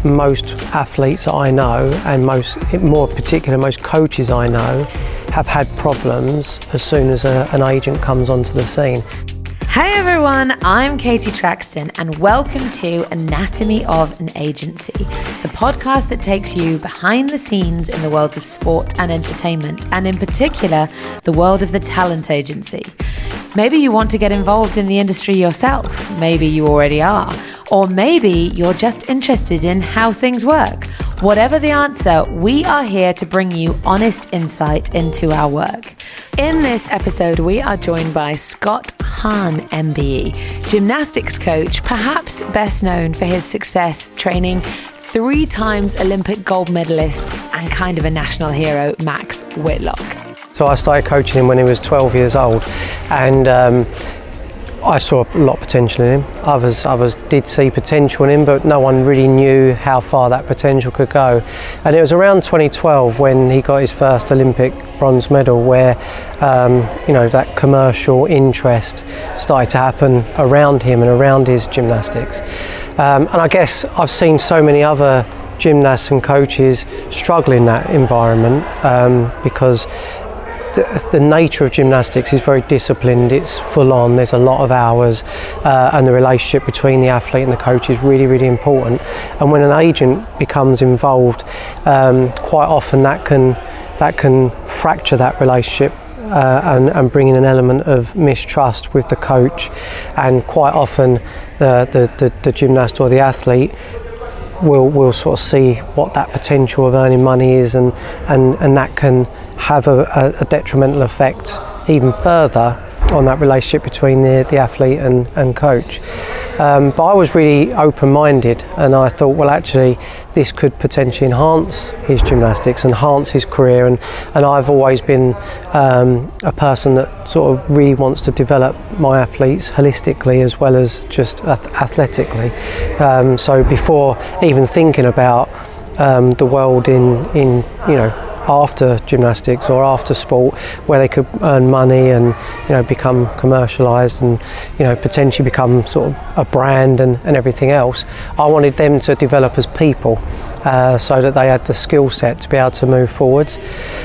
most athletes that I know, and most coaches I know, have had problems as soon as an agent comes onto the scene. Hey everyone, I'm Katie Traxton and welcome to Anatomy of an Agency, the podcast that takes you behind the scenes in the world of sport and entertainment, and in particular, the world of the talent agency. Maybe you want to get involved in the industry yourself, maybe you already are, or maybe you're just interested in how things work. Whatever the answer, we are here to bring you honest insight into our work. In this episode, we are joined by Scott Hahn, MBE, gymnastics coach, perhaps best known for his success training 3 times Olympic gold medalist and kind of a national hero, Max Whitlock. So I started coaching him when he was 12 years old, and I saw a lot of potential in him. Others did see potential in him, but no one really knew how far that potential could go. And it was around 2012 when he got his first Olympic bronze medal, where that commercial interest started to happen around him and around his gymnastics. And I guess I've seen so many other gymnasts and coaches struggle in that environment because the nature of gymnastics is very disciplined, it's full on, there's a lot of hours, and the relationship between the athlete and the coach is really, really important. And when an agent becomes involved, quite often that can fracture that relationship and bring in an element of mistrust with the coach, and quite often the gymnast or the athlete will sort of see what that potential of earning money is, and that can have a detrimental effect even further on that relationship between the athlete and coach. But I was really open-minded, and I thought, well, actually this could potentially enhance his gymnastics, enhance his career, and I've always been a person that sort of really wants to develop my athletes holistically as well as just athletically. So before even thinking about the world in after gymnastics or after sport, where they could earn money and become commercialised and potentially become sort of a brand and everything else, I wanted them to develop as people, so that they had the skill set to be able to move forwards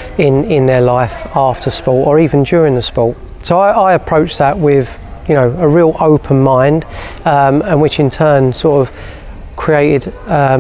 in their life after sport or even during the sport. So I approached that with a real open mind, and which in turn sort of created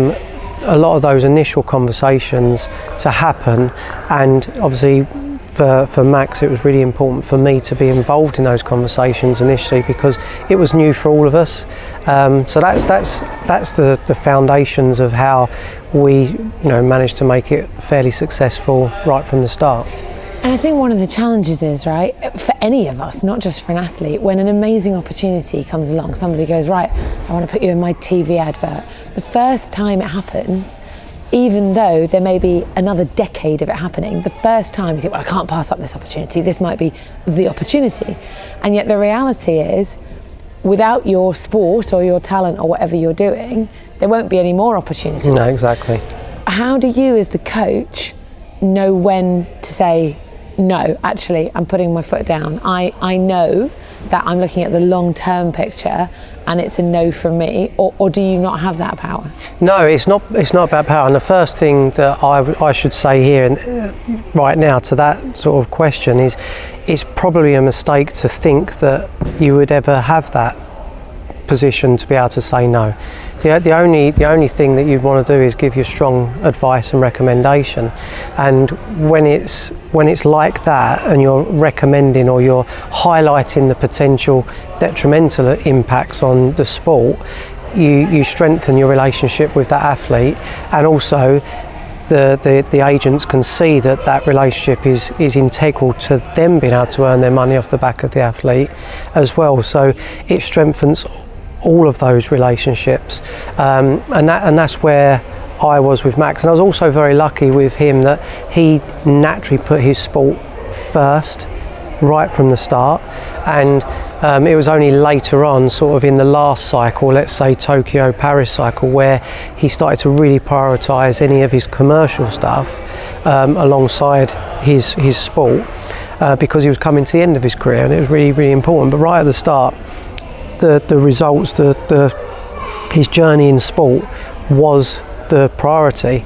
a lot of those initial conversations to happen. And obviously for Max, it was really important for me to be involved in those conversations initially, because it was new for all of us. So that's the foundations of how we managed to make it fairly successful right from the start. And I think one of the challenges is, right, for any of us, not just for an athlete, when an amazing opportunity comes along, somebody goes, right, I want to put you in my TV advert. The first time it happens, even though there may be another decade of it happening, the first time you think, well, I can't pass up this opportunity, this might be the opportunity. And yet the reality is, without your sport or your talent or whatever you're doing, there won't be any more opportunities. No, exactly. How do you as the coach know when to say, no, actually, I'm putting my foot down. I know that I'm looking at the long-term picture and it's a no from me, or do you not have that power? No, it's not about power. And the first thing that I should say here and right now to that sort of question is, it's probably a mistake to think that you would ever have that position to be able to say no. The only thing that you'd want to do is give you strong advice and recommendation. And when it's like that, and you're recommending or you're highlighting the potential detrimental impacts on the sport, you strengthen your relationship with that athlete, and also the agents can see that relationship is integral to them being able to earn their money off the back of the athlete as well. So it strengthens all of those relationships, and that's where I was with Max. And I was also very lucky with him that he naturally put his sport first right from the start, and it was only later on, sort of in the last cycle, let's say Tokyo, Paris cycle, where he started to really prioritise any of his commercial stuff alongside his sport, because he was coming to the end of his career and it was really, really important. But right at the start, the results, his journey in sport was the priority.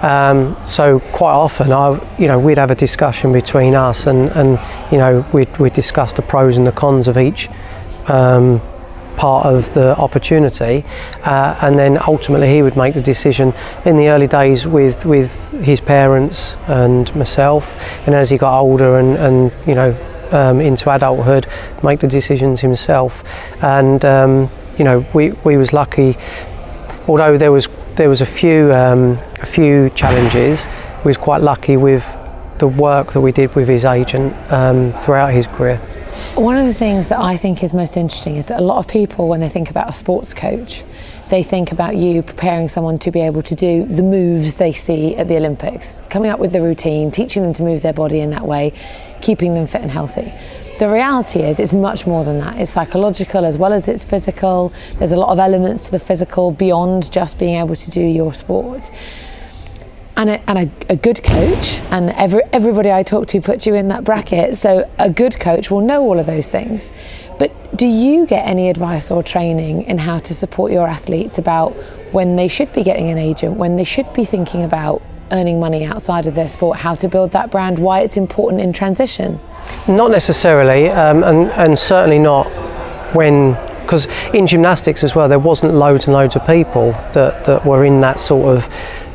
So quite often, we'd have a discussion between us, and we'd discuss the pros and the cons of each part of the opportunity, and then ultimately he would make the decision in the early days with his parents and myself, and as he got older and into adulthood, make the decisions himself. And we was lucky, although there was a few challenges. We was quite lucky with the work that we did with his agent throughout his career. One of the things that I think is most interesting is that a lot of people, when they think about a sports coach, they think about you preparing someone to be able to do the moves they see at the Olympics, coming up with the routine, teaching them to move their body in that way, keeping them fit and healthy. The reality is it's much more than that. It's psychological as well as it's physical. There's a lot of elements to the physical beyond just being able to do your sport. And a good coach, and everybody I talk to puts you in that bracket, so a good coach will know all of those things. But do you get any advice or training in how to support your athletes about when they should be getting an agent, when they should be thinking about earning money outside of their sport, how to build that brand, why it's important in transition? Not necessarily, and certainly not because in gymnastics as well, there wasn't loads and loads of people that were in that sort of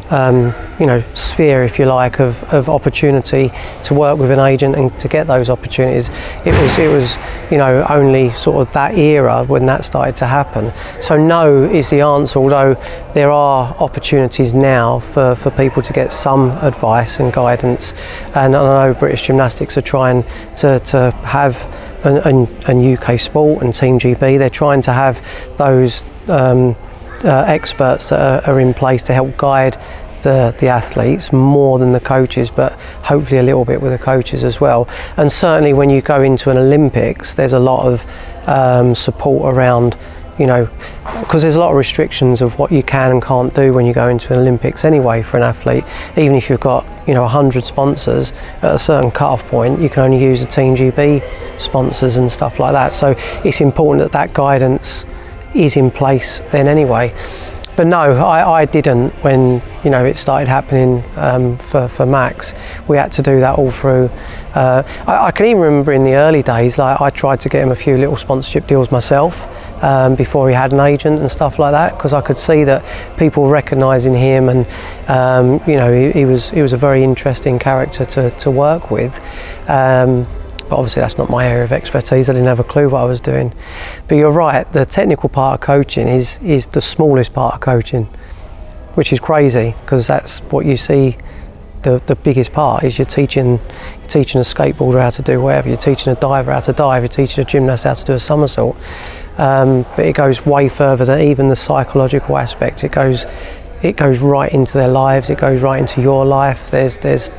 sphere, if you like, of opportunity to work with an agent and to get those opportunities. It was only sort of that era when that started to happen. So no is the answer, although there are opportunities now for people to get some advice and guidance. And I know British Gymnastics are trying to have and UK Sport and Team GB, they're trying to have those experts that are in place to help guide the athletes more than the coaches, but hopefully a little bit with the coaches as well. And certainly when you go into an Olympics, there's a lot of support around, because there's a lot of restrictions of what you can and can't do when you go into an Olympics anyway for an athlete. Even if you've got 100 sponsors, at a certain cut-off point you can only use the Team GB sponsors and stuff like that. So it's important that guidance is in place then anyway. But no, I didn't when it started happening for Max. We had to do that all through. I can even remember in the early days, like I tried to get him a few little sponsorship deals myself before he had an agent and stuff like that, because I could see that people were recognising him, and he was a very interesting character to work with. But obviously that's not my area of expertise. I didn't have a clue what I was doing. But you're right, the technical part of coaching is the smallest part of coaching, which is crazy, because that's what you see. The biggest part is you're teaching a skateboarder how to do whatever, you're teaching a diver how to dive, you're teaching a gymnast how to do a somersault. But it goes way further than even the psychological aspect. It goes right into their lives, it goes right into your life. There's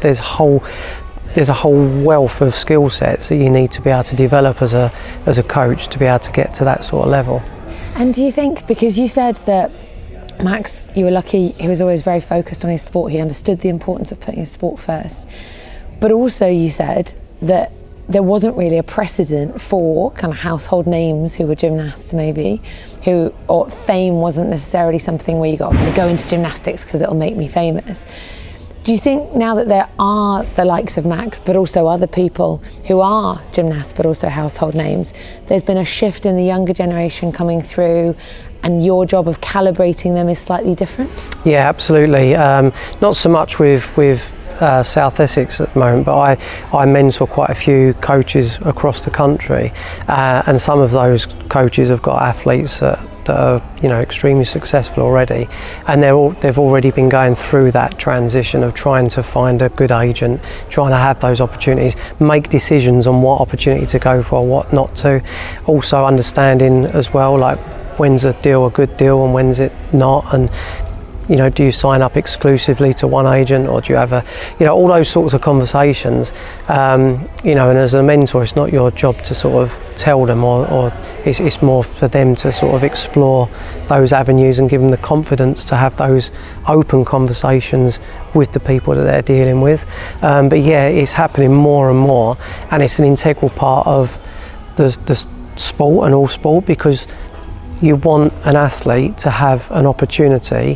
a whole wealth of skill sets that you need to be able to develop as a coach to be able to get to that sort of level. And do you think, because you said that Max, you were lucky, he was always very focused on his sport, he understood the importance of putting his sport first, but also you said that there wasn't really a precedent for kind of household names who were gymnasts maybe, or fame wasn't necessarily something where you got, I'm going to go into gymnastics because it'll make me famous. Do you think now that there are the likes of Max, but also other people who are gymnasts, but also household names, there's been a shift in the younger generation coming through, and your job of calibrating them is slightly different? Yeah, absolutely. Not so much with South Essex at the moment, but I mentor quite a few coaches across the country, and some of those coaches have got athletes that are extremely successful already, and they've already been going through that transition of trying to find a good agent, trying to have those opportunities, make decisions on what opportunity to go for, what not to. Also understanding as well, like when's a deal a good deal and when's it not, and do you sign up exclusively to one agent, or do you have all those sorts of conversations, and as a mentor it's not your job to sort of tell them, or it's more for them to sort of explore those avenues and give them the confidence to have those open conversations with the people that they're dealing with. But yeah, it's happening more and more, and it's an integral part of the sport and all sport, because you want an athlete to have an opportunity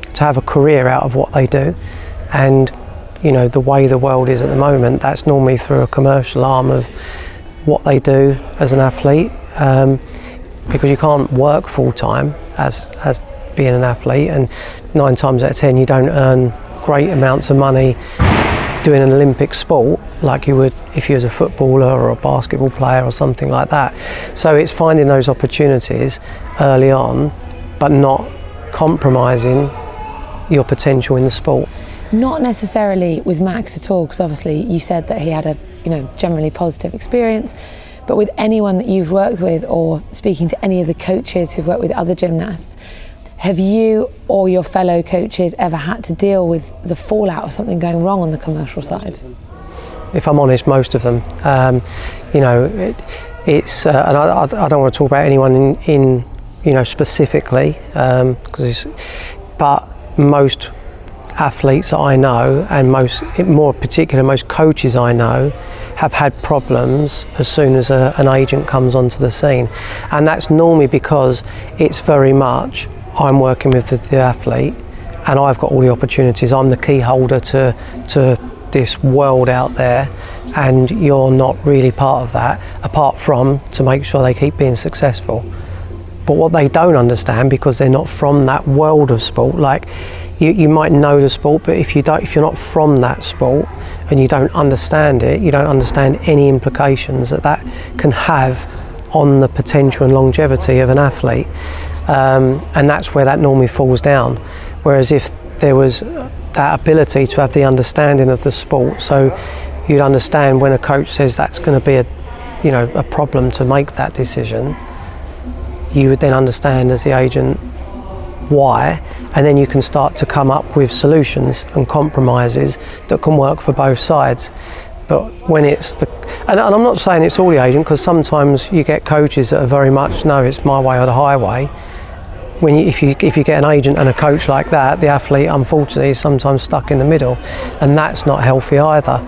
to have a career out of what they do. And you know, the way the world is at the moment, that's normally through a commercial arm of what they do as an athlete, because you can't work full time as being an athlete, and 9 times out of 10 you don't earn great amounts of money doing an Olympic sport like you would if you was a footballer or a basketball player or something like that. So it's finding those opportunities early on, but not compromising your potential in the sport. Not necessarily with Max at all, because obviously you said that he had a generally positive experience, but with anyone that you've worked with or speaking to any of the coaches who've worked with other gymnasts, have you or your fellow coaches ever had to deal with the fallout of something going wrong on the commercial side? If I'm honest, most of them. It's and I don't want to talk about anyone in specifically, but most athletes that I know, and most coaches I know, have had problems as soon as an agent comes onto the scene, and that's normally because it's very much I'm working with the athlete, and I've got all the opportunities. I'm the key holder to this world out there, and you're not really part of that, apart from to make sure they keep being successful. But what they don't understand, because they're not from that world of sport, like you might know the sport, but if you're not from that sport and you don't understand it, you don't understand any implications that can have on the potential and longevity of an athlete, and that's where that normally falls down. Whereas if there was that ability to have the understanding of the sport, so you'd understand when a coach says that's going to be a problem to make that decision, you would then understand as the agent why, and then you can start to come up with solutions and compromises that can work for both sides. But when it's and I'm not saying it's all the agent, because sometimes you get coaches that are very much, no, it's my way or the highway. If you get an agent and a coach like that, the athlete unfortunately is sometimes stuck in the middle, and that's not healthy either.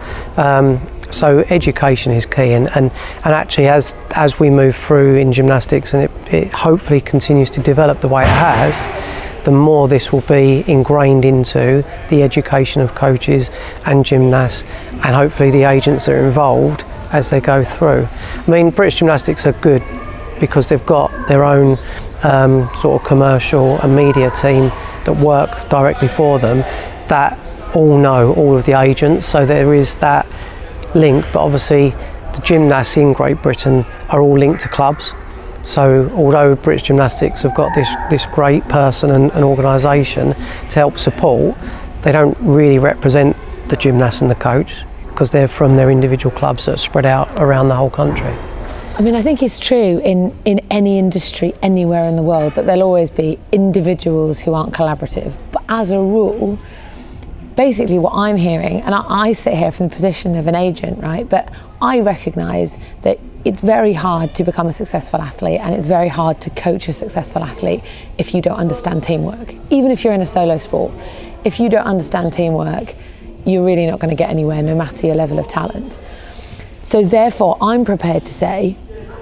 So education is key, and actually as we move through in gymnastics, and it hopefully continues to develop the way it has, the more this will be ingrained into the education of coaches and gymnasts, and hopefully the agents that are involved as they go through. I mean, British Gymnastics are good because they've got their own sort of commercial and media team that work directly for them, that all know all of the agents, so there is that link. But obviously the gymnasts in Great Britain are all linked to clubs, so although British Gymnastics have got this great person and organisation to help support, they don't really represent the gymnast and the coach, because they're from their individual clubs that are spread out around the whole country. I mean, I think it's true in any industry anywhere in the world that there'll always be individuals who aren't collaborative, but as a rule, basically what I'm hearing, and I sit here from the position of an agent, right, but I recognise that it's very hard to become a successful athlete, and it's very hard to coach a successful athlete if you don't understand teamwork. Even if you're in a solo sport, if you don't understand teamwork, you're really not going to get anywhere, no matter your level of talent. So therefore, I'm prepared to say,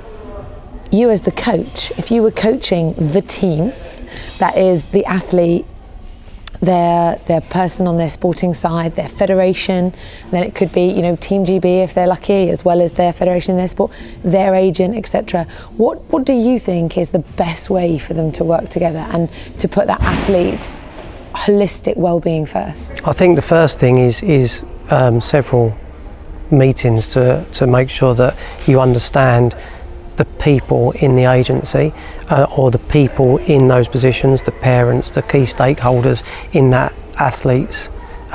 you as the coach, if you were coaching the team, that is the athlete, their person on their sporting side, their federation, then it could be Team GB if they're lucky, as well as their federation in their sport, their agent, etc. What do you think is the best way for them to work together and to put that athlete's holistic well-being first? I think the first thing is several meetings to make sure that you understand the people in the agency, or the people in those positions, the parents, the key stakeholders in that athlete's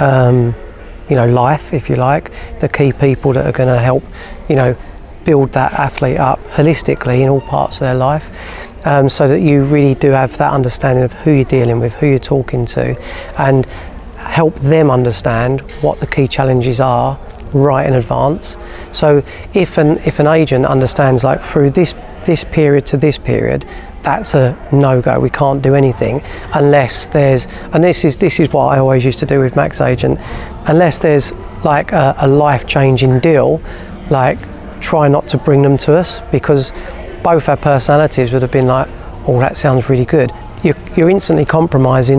life, if you like, the key people that are going to help build that athlete up holistically in all parts of their life, so that you really do have that understanding of who you're dealing with, who you're talking to, and help them understand what the key challenges are right in advance. So if an agent understands, like, through this period to this period, that's a no-go, we can't do anything unless there's, and this is what I always used to do with Max Agent, unless there's like a life-changing deal, like, try not to bring them to us, because both our personalities would have been like, oh, that sounds really good. You're instantly compromising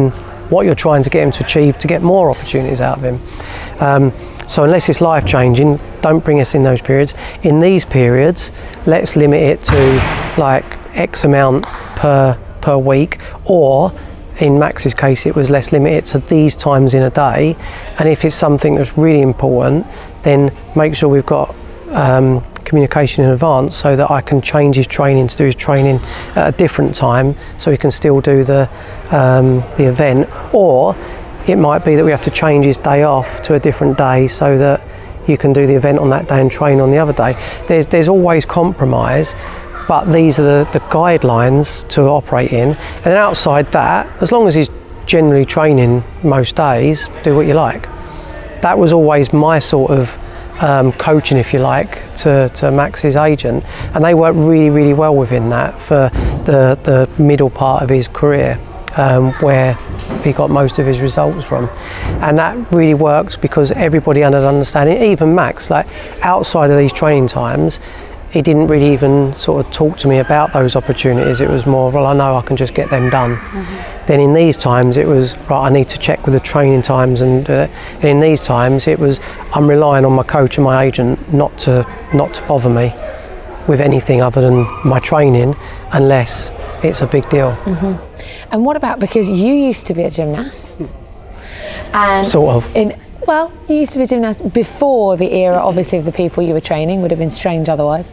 what you're trying to get him to achieve to get more opportunities out of him. So unless it's life changing, don't bring us in those periods. In these periods, let's limit it to like X amount per week, or in Max's case it was let's limit it to these times in a day, and if it's something that's really important, then make sure we've got communication in advance so that I can change his training to do his training at a different time so he can still do the event. Or it might be that we have to change his day off to a different day so that you can do the event on that day and train on the other day. There's always compromise, but these are the guidelines to operate in. And then outside that, as long as he's generally training most days, do what you like. That was always my sort of coaching, if you like, to Max's agent, and they worked really, really well within that for the middle part of his career, where he got most of his results from. And that really works because everybody had an understanding, even Max, like outside of these training times, he didn't really even sort of talk to me about those opportunities. It was more, well, I know I can just get them done. Mm-hmm. Then in these times it was, right, I need to check with the training times, and in these times it was, I'm relying on my coach and my agent not to bother me with anything other than my training unless it's a big deal. Mm-hmm. And what about, because you used to be a gymnast, and sort of. Well, you used to be a gymnast before the era, obviously, of the people you were training. Would have been strange otherwise.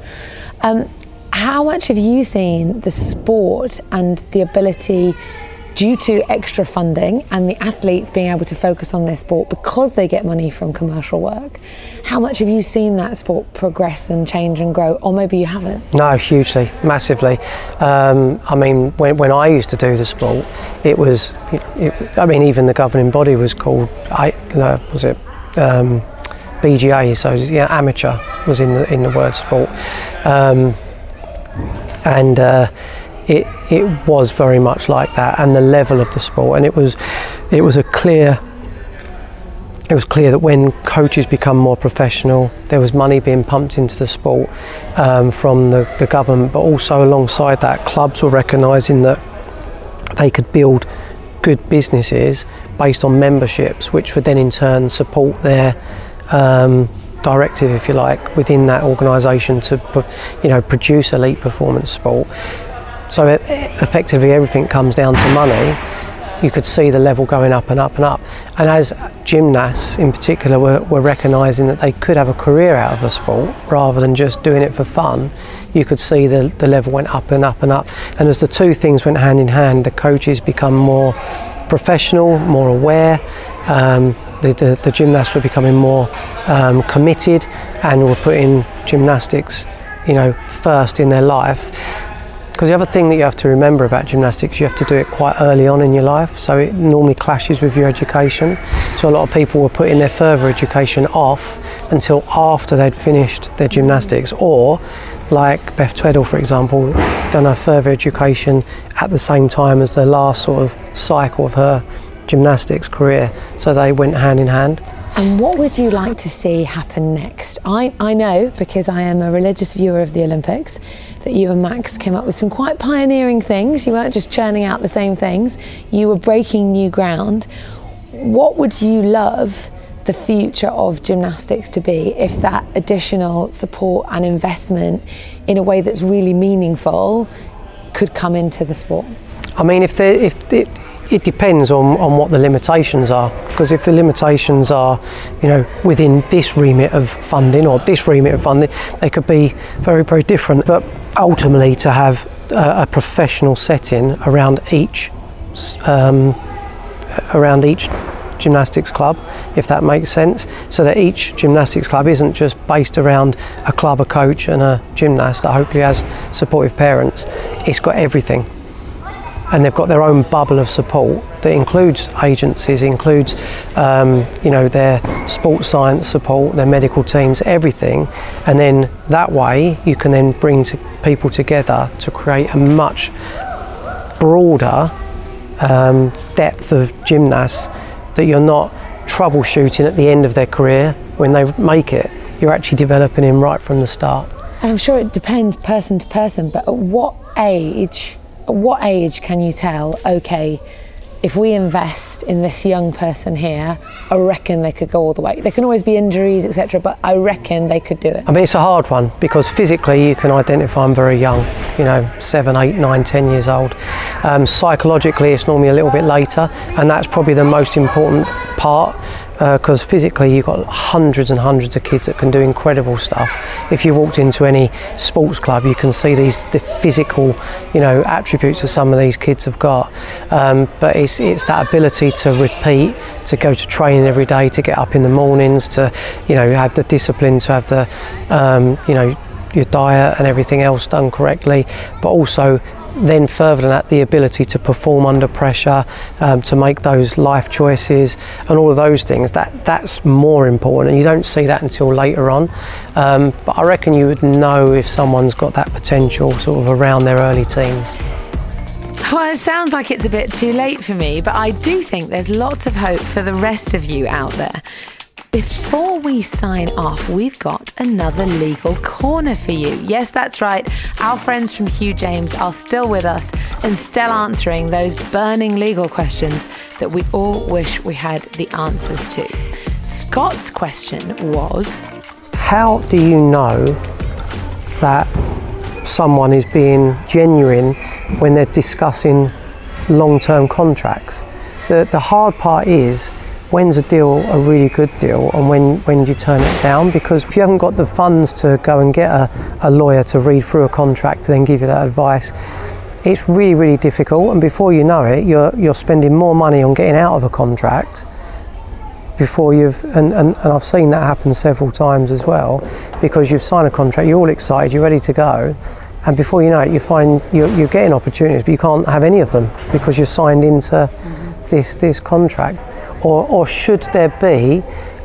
How much have you seen the sport and the ability, due to extra funding and the athletes being able to focus on their sport because they get money from commercial work, how much have you seen that sport progress and change and grow? Or maybe you haven't? No, hugely, massively. I mean, when I used to do the sport, it was, I mean, even the governing body was called, BGA, so yeah, amateur was in the word sport. It was very much like that, and the level of the sport, and it was clear that when coaches become more professional, there was money being pumped into the sport from the government, but also alongside that, clubs were recognising that they could build good businesses based on memberships, which would then in turn support their directive, if you like, within that organisation to, produce elite performance sport. So effectively everything comes down to money. You could see the level going up and up and up. And as gymnasts in particular were recognising that they could have a career out of the sport rather than just doing it for fun, you could see the level went up and up and up. And as the two things went hand in hand, the coaches become more professional, more aware, the gymnasts were becoming more committed and were putting gymnastics, first in their life. Because the other thing that you have to remember about gymnastics, you have to do it quite early on in your life, so it normally clashes with your education. So a lot of people were putting their further education off until after they'd finished their gymnastics, or like Beth Tweddle, for example, done her further education at the same time as the last sort of cycle of her gymnastics career, so they went hand in hand. And what would you like to see happen next? I know, because I am a religious viewer of the Olympics, that you and Max came up with some quite pioneering things. You weren't just churning out the same things, you were breaking new ground. What would you love the future of gymnastics to be if that additional support and investment in a way that's really meaningful could come into the sport? I mean, it depends on what the limitations are, because if the limitations are, within this remit of funding or this remit of funding, they could be very, very different. But ultimately, to have a professional setting around each gymnastics club, if that makes sense, so that each gymnastics club isn't just based around a club, a coach and a gymnast that hopefully has supportive parents. It's got everything. And they've got their own bubble of support that includes agencies, includes their sports science support, their medical teams, everything. And then that way you can then bring people together to create a much broader depth of gymnasts, that you're not troubleshooting at the end of their career when they make it. You're actually developing them right from the start. And I'm sure it depends person to person, but at what age can you tell, okay, if we invest in this young person here, I reckon they could go all the way. There can always be injuries, etc., but I reckon they could do it. I mean, it's a hard one because physically you can identify them very young, 7, 8, 9, 10 years old. Psychologically it's normally a little bit later, and that's probably the most important part, because physically you've got hundreds and hundreds of kids that can do incredible stuff. If you walked into any sports club, you can see the physical attributes that some of these kids have got, but it's that ability to repeat, to go to training every day, to get up in the mornings, to have the discipline, to have the your diet and everything else done correctly, but also then further than that, the ability to perform under pressure, to make those life choices and all of those things, that's more important, and you don't see that until later on. But I reckon you would know if someone's got that potential sort of around their early teens. Well, it sounds like it's a bit too late for me, but I do think there's lots of hope for the rest of you out there. Before we sign off, we've got another legal corner for you. Yes, that's right. Our friends from Hugh James are still with us and still answering those burning legal questions that we all wish we had the answers to. Scott's question was, how do you know that someone is being genuine when they're discussing long-term contracts? The hard part is, when's a deal a really good deal, and when do you turn it down? Because if you haven't got the funds to go and get a lawyer to read through a contract to then give you that advice, it's really, really difficult. And before you know it, you're spending more money on getting out of a contract before and I've seen that happen several times as well, because you've signed a contract, you're all excited, you're ready to go, and before you know it, you find you're getting opportunities, but you can't have any of them because you're signed into this contract. Or should there be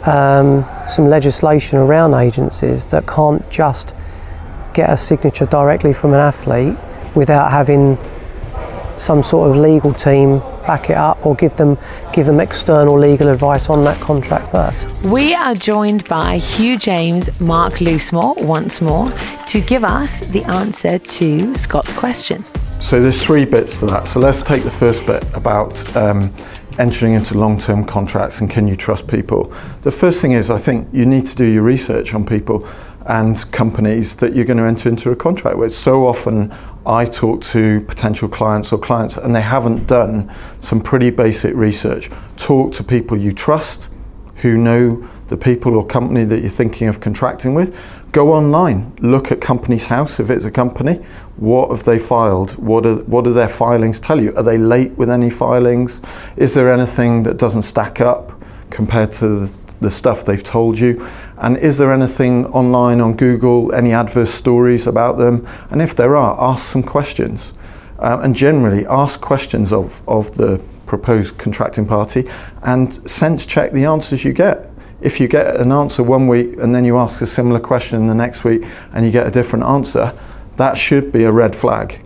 some legislation around agencies that can't just get a signature directly from an athlete without having some sort of legal team back it up, or give them external legal advice on that contract first? We are joined by Hugh James, Mark Loosemore once more to give us the answer to Scott's question. So there's 3 bits to that. So let's take the first bit about entering into long-term contracts and can you trust people. The first thing is, I think you need to do your research on people and companies that you're going to enter into a contract with. So often I talk to potential clients or clients and they haven't done some pretty basic research. Talk to people you trust, who know the people or company that you're thinking of contracting with. Go online, look at Companies House if it's a company. What have they filed? What do their filings tell you? Are they late with any filings? Is there anything that doesn't stack up compared to the stuff they've told you? And is there anything online on Google, any adverse stories about them? And if there are, ask some questions. And generally ask questions of the proposed contracting party and sense check the answers you get. If you get an answer one week and then you ask a similar question the next week and you get a different answer, that should be a red flag.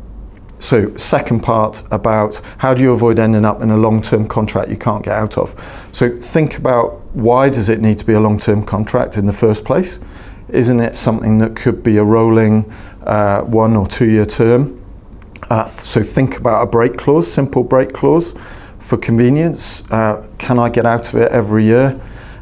So second part about how do you avoid ending up in a long-term contract you can't get out of. So think about, why does it need to be a long-term contract in the first place? Isn't it something that could be a rolling 1 or 2 year term? So think about a break clause, simple break clause for convenience. Can I get out of it every year?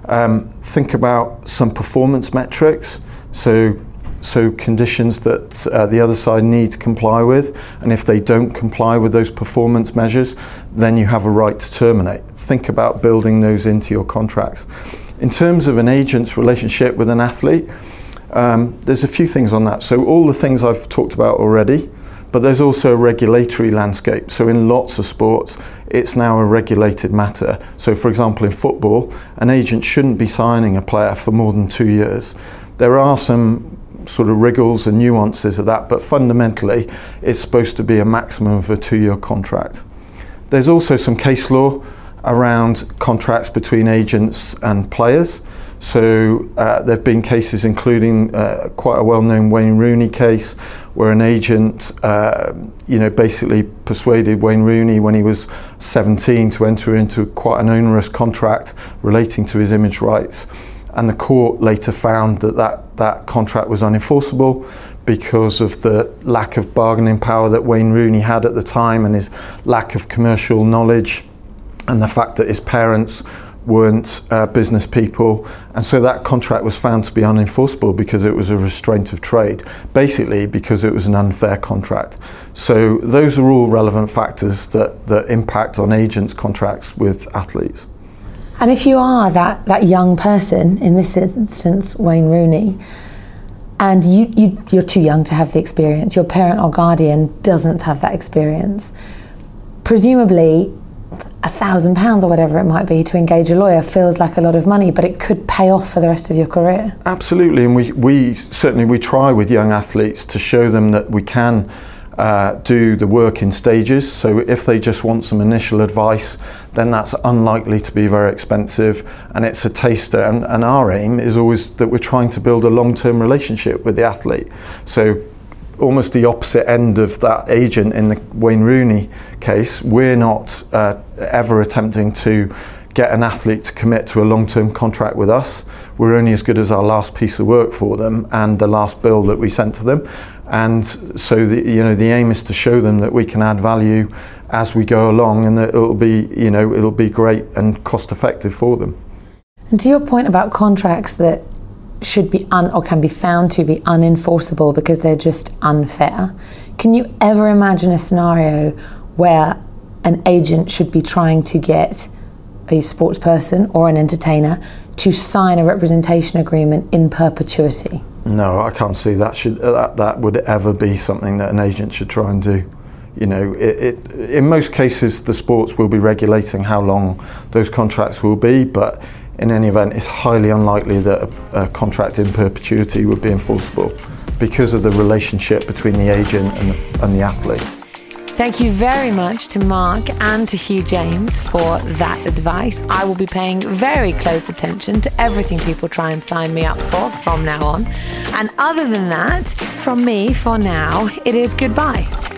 Think about some performance metrics, so conditions that the other side needs to comply with, and if they don't comply with those performance measures, then you have a right to terminate. Think about building those into your contracts. In terms of an agent's relationship with an athlete, there's a few things on that. So all the things I've talked about already, but there's also a regulatory landscape. So in lots of sports, it's now a regulated matter. So for example, in football, an agent shouldn't be signing a player for more than 2 years. There are some sort of wriggles and nuances of that, but fundamentally, it's supposed to be a maximum of a 2 year contract. There's also some case law around contracts between agents and players. So there have been cases including quite a well-known Wayne Rooney case where an agent basically persuaded Wayne Rooney when he was 17 to enter into quite an onerous contract relating to his image rights. and the court later found that contract was unenforceable because of the lack of bargaining power that Wayne Rooney had at the time, and his lack of commercial knowledge, and the fact that his parents weren't business people, and so that contract was found to be unenforceable because it was a restraint of trade, basically because it was an unfair contract. So those are all relevant factors that impact on agents' contracts with athletes. And if you are that young person, in this instance Wayne Rooney, and you're too young to have the experience, your parent or guardian doesn't have that experience, presumably £1,000 or whatever it might be to engage a lawyer feels like a lot of money, but it could pay off for the rest of your career. Absolutely, and we certainly try with young athletes to show them that we can do the work in stages. So if they just want some initial advice, then that's unlikely to be very expensive, and it's a taster. And our aim is always that we're trying to build a long-term relationship with the athlete. So almost the opposite end of that agent in the Wayne Rooney case, we're not ever attempting to get an athlete to commit to a long-term contract with us. We're only as good as our last piece of work for them and the last bill that we sent to them. And so the aim is to show them that we can add value as we go along, and that it'll be great and cost effective for them. And to your point about contracts that should be or can be found to be unenforceable because they're just unfair, can you ever imagine a scenario where an agent should be trying to get a sports person or an entertainer to sign a representation agreement in perpetuity? No, I can't see that would ever be something that an agent should try and do. In most cases the sports will be regulating how long those contracts will be, but in any event it's highly unlikely that a contract in perpetuity would be enforceable because of the relationship between the agent and the athlete. Thank you very much to Mark and to Hugh James for that advice. I will be paying very close attention to everything people try and sign me up for from now on. And other than that, from me for now, it is goodbye.